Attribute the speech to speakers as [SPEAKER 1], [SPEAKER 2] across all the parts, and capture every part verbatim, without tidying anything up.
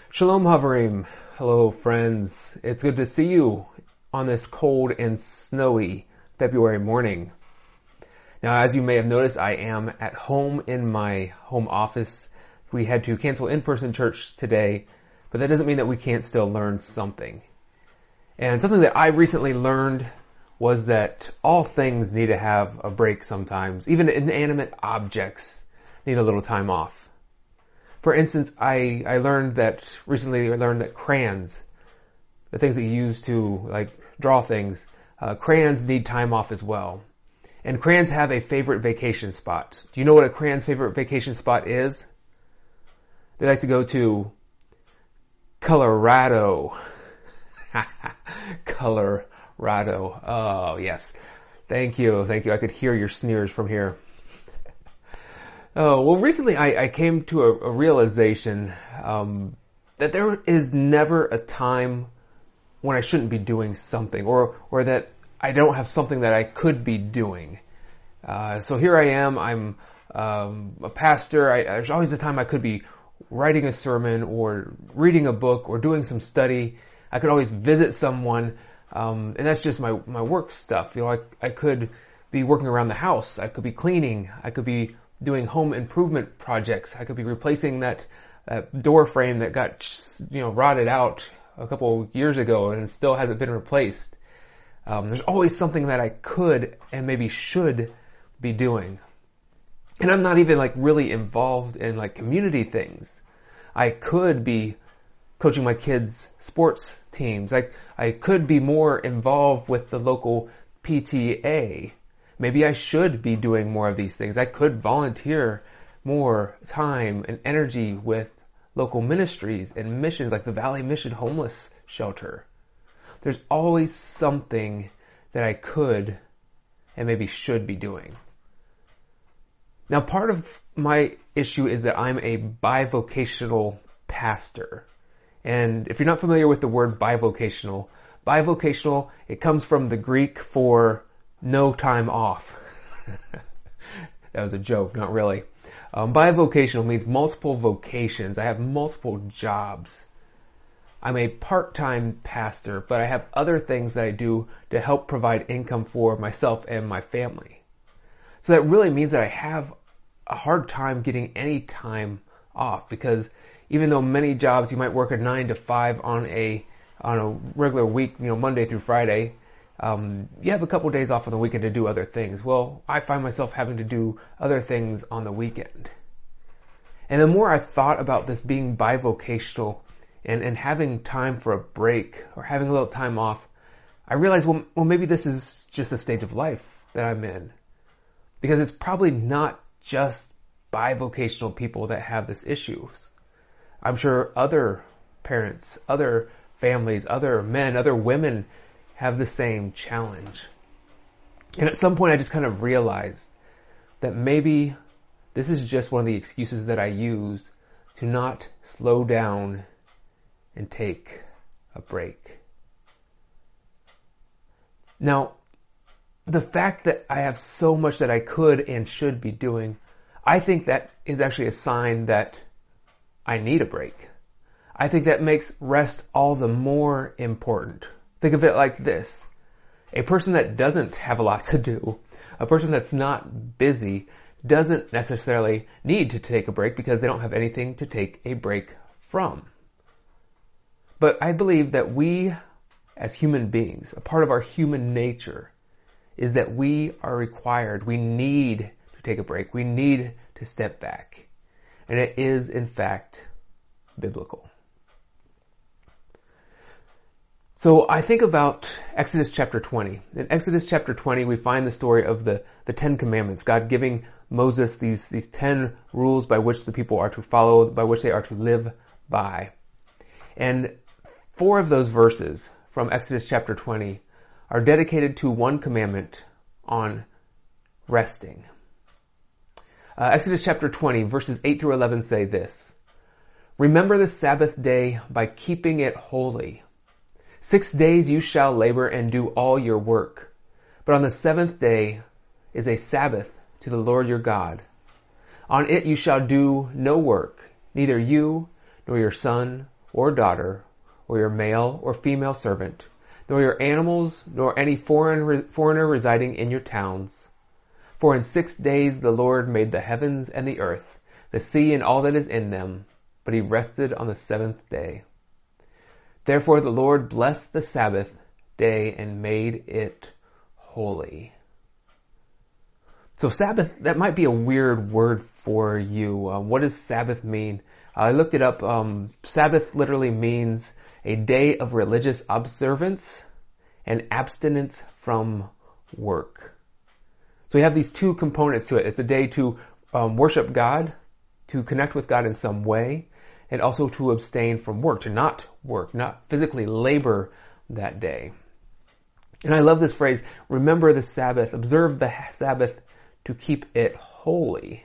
[SPEAKER 1] Shalom Haverim. Hello friends. It's good to see you on this cold and snowy February morning. Now, as you may have noticed, I am at home in my home office. We had to cancel in-person church today, but that doesn't mean that we can't still learn something. And something that I recently learned was that all things need to have a break sometimes. Even inanimate objects need a little time off. For instance, I, I learned that, recently I learned that crayons, the things that you use to like draw things, uh, crayons need time off as well. And crayons have a favorite vacation spot. Do you know what a crayon's favorite vacation spot is? They like to go to Colorado. Colorado. Oh, yes. Thank you. Thank you. I could hear your sneers from here. Oh, well, recently I, I came to a, a realization um, that there is never a time when I shouldn't be doing something, or or that I don't have something that I could be doing. Uh, so here I am. I'm um, a pastor. I, there's always a time I could be writing a sermon or reading a book or doing some study. I could always visit someone, um, and that's just my my work stuff. You know, I, I could be working around the house. I could be cleaning. I could be doing home improvement projects. I could be replacing that, that door frame that got, you know, rotted out a couple years ago and still hasn't been replaced. Um, there's always something that I could and maybe should be doing. And I'm not even like really involved in like community things. I could be coaching my kids' sports teams. I, I could be more involved with the local P T A. Maybe I should be doing more of these things. I could volunteer more time and energy with local ministries and missions like the Valley Mission Homeless Shelter. There's always something that I could and maybe should be doing. Now, part of my issue is that I'm a bivocational pastor. And if you're not familiar with the word bivocational, bivocational, it comes from the Greek for no time off. That was a joke, not really. Um, bivocational means multiple vocations. I have multiple jobs. I'm a part-time pastor, but I have other things that I do to help provide income for myself and my family. So that really means that I have a hard time getting any time off, because even though many jobs you might work a nine to five on a on a regular week, you know, Monday through Friday, Um, you have a couple days off on the weekend to do other things. Well, I find myself having to do other things on the weekend. And the more I thought about this being bivocational and, and having time for a break or having a little time off, I realized, well, well, maybe this is just a stage of life that I'm in. Because it's probably not just bivocational people that have this issue. I'm sure other parents, other families, other men, other women have the same challenge. And at some point I just kind of realized that maybe this is just one of the excuses that I use to not slow down and take a break. Now, the fact that I have so much that I could and should be doing, I think that is actually a sign that I need a break. I think that makes rest all the more important. Think of it like this. A person that doesn't have a lot to do, a person that's not busy, doesn't necessarily need to take a break because they don't have anything to take a break from. But I believe that we, as human beings, a part of our human nature, is that we are required, we need to take a break, we need to step back. And it is, in fact, biblical. So I think about Exodus chapter twenty. In Exodus chapter twenty, we find the story of the, the Ten Commandments, God giving Moses these, these ten rules by which the people are to follow, by which they are to live by. And four of those verses from Exodus chapter twenty are dedicated to one commandment on resting. Uh, Exodus chapter twenty, verses eight through eleven say this: "Remember the Sabbath day by keeping it holy. Six days you shall labor and do all your work. But on the seventh day is a Sabbath to the Lord your God. On it you shall do no work, neither you, nor your son, or daughter, or your male or female servant, nor your animals, nor any foreign, foreigner residing in your towns. For in six days the Lord made the heavens and the earth, the sea and all that is in them, but he rested on the seventh day. Therefore the Lord blessed the Sabbath day and made it holy. So Sabbath, that might be a weird word for you. Uh, what does Sabbath mean? Uh, I looked it up. Um, Sabbath literally means a day of religious observance and abstinence from work. So we have these two components to it. It's a day to um, worship God, to connect with God in some way, and also to abstain from work, to not work, not physically labor that day. And I love this phrase, remember the Sabbath, observe the Sabbath to keep it holy.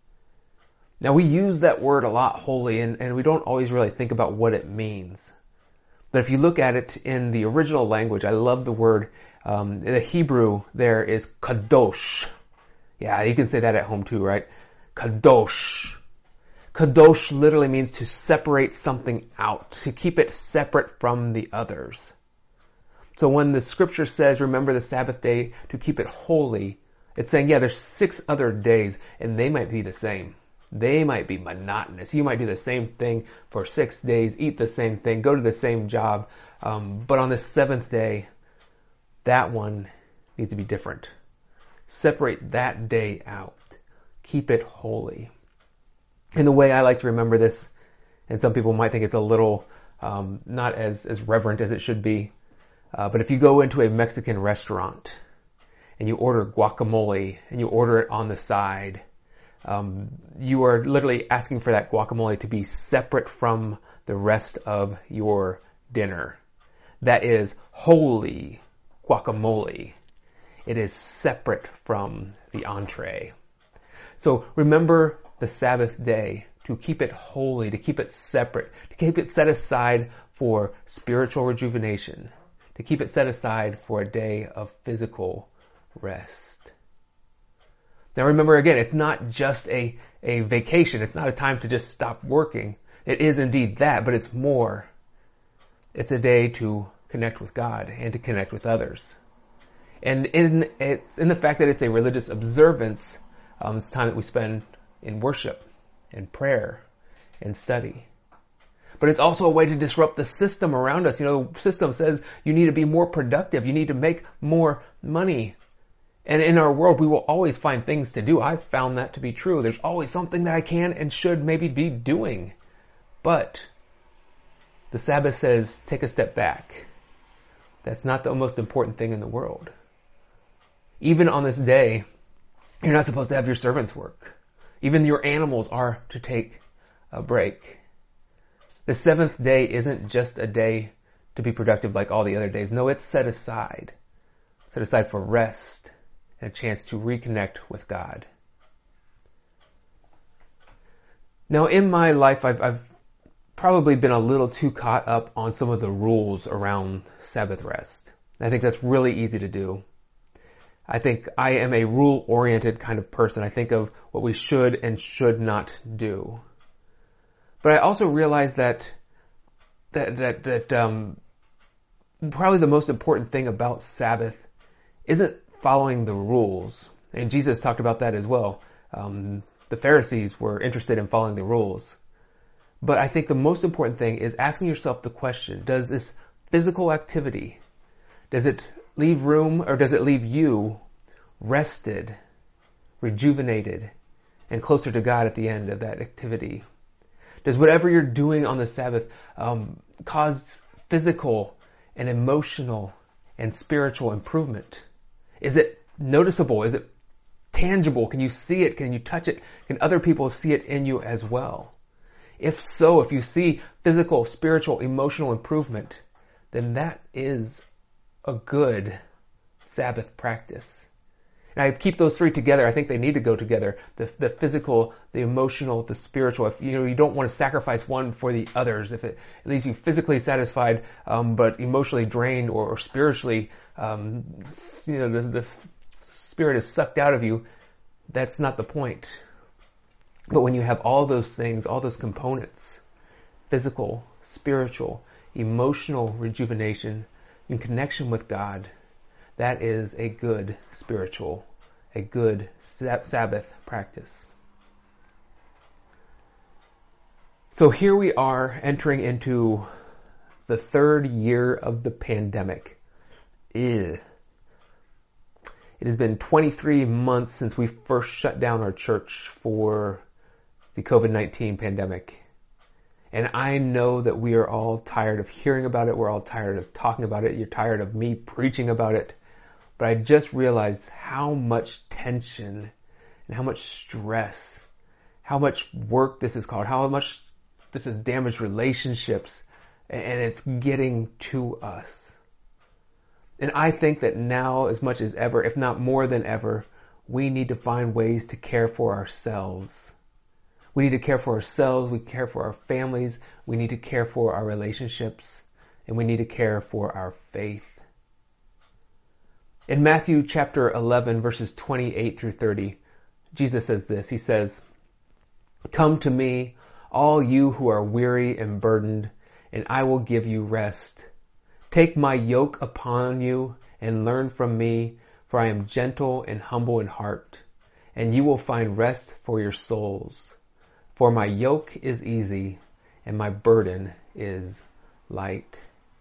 [SPEAKER 1] Now we use that word a lot, holy, and, and we don't always really think about what it means. But if you look at it in the original language, I love the word, um, the Hebrew there is kadosh. Yeah, you can say that at home too, right? Kadosh. Kadosh literally means to separate something out, to keep it separate from the others. So when the scripture says, remember the Sabbath day to keep it holy, it's saying, yeah, there's six other days and they might be the same. They might be monotonous. You might do the same thing for six days, eat the same thing, go to the same job. Um, but on the seventh day, that one needs to be different. Separate that day out. Keep it holy. And the way I like to remember this, and some people might think it's a little um, not as, as reverent as it should be, uh, but if you go into a Mexican restaurant and you order guacamole and you order it on the side, um, you are literally asking for that guacamole to be separate from the rest of your dinner. That is holy guacamole. It is separate from the entree. So remember the Sabbath day to keep it holy, to keep it separate, to keep it set aside for spiritual rejuvenation, to keep it set aside for a day of physical rest. Now remember again, it's not just a, a vacation. It's not a time to just stop working. It is indeed that, but it's more. It's a day to connect with God and to connect with others. And in, it's in the fact that it's a religious observance, um, it's time that we spend in worship, in prayer, in study. But it's also a way to disrupt the system around us. You know, the system says you need to be more productive. You need to make more money. And in our world, we will always find things to do. I've found that to be true. There's always something that I can and should maybe be doing. But the Sabbath says, take a step back. That's not the most important thing in the world. Even on this day, you're not supposed to have your servants work. Even your animals are to take a break. The seventh day isn't just a day to be productive like all the other days. No, it's set aside. Set aside for rest and a chance to reconnect with God. Now, in my life, I've, I've probably been a little too caught up on some of the rules around Sabbath rest. I think that's really easy to do. I think I am a rule-oriented kind of person. I think of what we should and should not do. But I also realize that that that, that um, probably the most important thing about Sabbath isn't following the rules. And Jesus talked about that as well. Um, the Pharisees were interested in following the rules. But I think the most important thing is asking yourself the question, does this physical activity, does it leave room or does it leave you rested, rejuvenated, and closer to God at the end of that activity? Does whatever you're doing on the Sabbath um, cause physical and emotional and spiritual improvement? Is it noticeable? Is it tangible? Can you see it? Can you touch it? Can other people see it in you as well? If so, if you see physical, spiritual, emotional improvement, then that is a good Sabbath practice. And I keep those three together. I think they need to go together. The, the physical, the emotional, the spiritual. If you know, you don't want to sacrifice one for the others. If it leaves you physically satisfied, um, but emotionally drained or, or spiritually, um, you know, the, the spirit is sucked out of you, that's not the point. But when you have all those things, all those components, physical, spiritual, emotional rejuvenation in connection with God, that is a good spiritual, a good Sabbath practice. So here we are entering into the third year of the pandemic. Ew. It has been twenty-three months since we first shut down our church for the covid nineteen pandemic. And I know that we are all tired of hearing about it. We're all tired of talking about it. You're tired of me preaching about it. But I just realized how much tension and how much stress, how much work this has caused, how much this has damaged relationships, and it's getting to us. And I think that now, as much as ever, if not more than ever, we need to find ways to care for ourselves. We need to care for ourselves, we care for our families, we need to care for our relationships, and we need to care for our faith. In Matthew chapter eleven, verses twenty-eight through thirty, Jesus says this. He says, "Come to me, all you who are weary and burdened, and I will give you rest. Take my yoke upon you and learn from me, for I am gentle and humble in heart, and you will find rest for your souls. For my yoke is easy and my burden is light."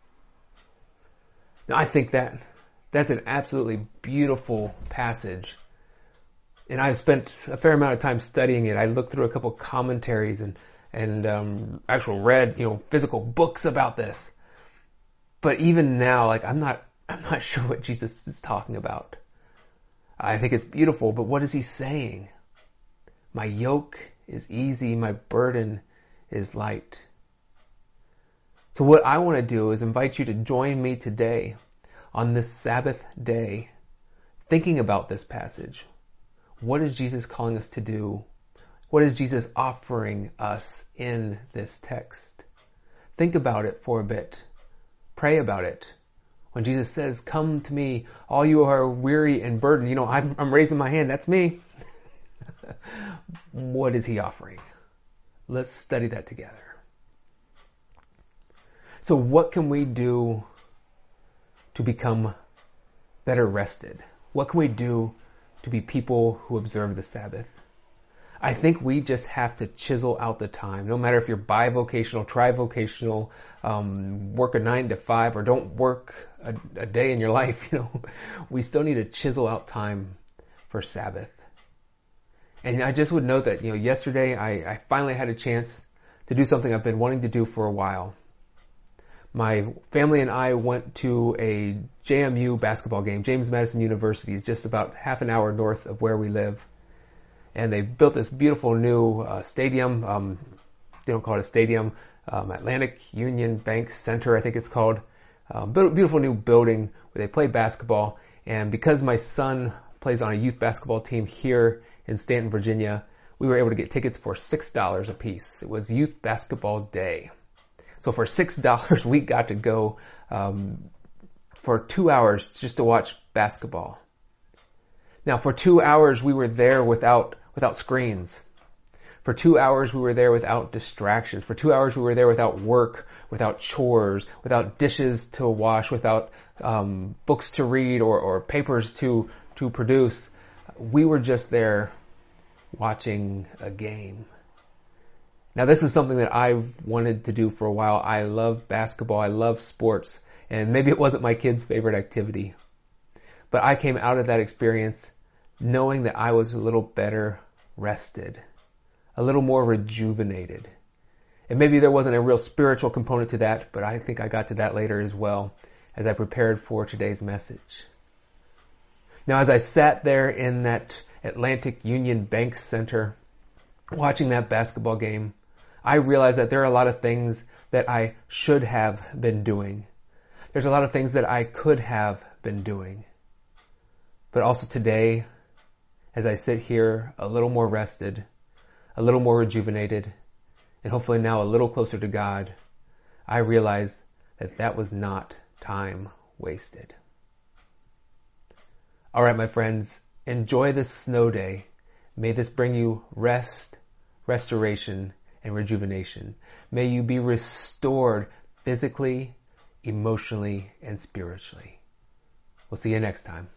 [SPEAKER 1] Now I think that that's an absolutely beautiful passage. And I've spent a fair amount of time studying it. I looked through a couple commentaries and, and um, actual read, you know, physical books about this. But even now, like I'm not, I'm not sure what Jesus is talking about. I think it's beautiful, but what is he saying? My yoke is easy, my burden is light. So what I want to do is invite you to join me today on this Sabbath day, thinking about this passage. What is Jesus calling us to do? What is Jesus offering us in this text? Think about it for a bit. Pray about it. When Jesus says, "Come to me, all you who are weary and burdened," you know, I'm, I'm raising my hand. That's me. What is he offering? Let's study that together. So what can we do to become better rested? What can we do to be people who observe the Sabbath? I think we just have to chisel out the time. No matter if you're bivocational, trivocational, um, work a nine to five, or don't work a, a day in your life, you know, we still need to chisel out time for Sabbath. And I just would note that, you know, yesterday I, I finally had a chance to do something I've been wanting to do for a while. My family and I went to a J M U basketball game. James Madison University is just about half an hour north of where we live. And they built this beautiful new uh, stadium. Um, they don't call it a stadium. Um, Atlantic Union Bank Center, I think it's called. Um, beautiful new building where they play basketball. And because my son plays on a youth basketball team here in Stanton, Virginia, we were able to get tickets for six dollars a piece. It was Youth Basketball Day. So for six dollars, we got to go um, for two hours just to watch basketball. Now, for two hours, we were there without without screens. For two hours, we were there without distractions. For two hours, we were there without work, without chores, without dishes to wash, without um, books to read or, or papers to to produce. We were just there watching a game. Now, this is something that I've wanted to do for a while. I love basketball. I love sports. And maybe it wasn't my kid's favorite activity. But I came out of that experience knowing that I was a little better rested, a little more rejuvenated. And maybe there wasn't a real spiritual component to that, but I think I got to that later as well as I prepared for today's message. Now, as I sat there in that Atlantic Union Bank Center watching that basketball game, I realized that there are a lot of things that I should have been doing. There's a lot of things that I could have been doing. But also today, as I sit here a little more rested, a little more rejuvenated, and hopefully now a little closer to God, I realize that that was not time wasted. All right, my friends, enjoy this snow day. May this bring you rest, restoration, and rejuvenation. May you be restored physically, emotionally, and spiritually. We'll see you next time.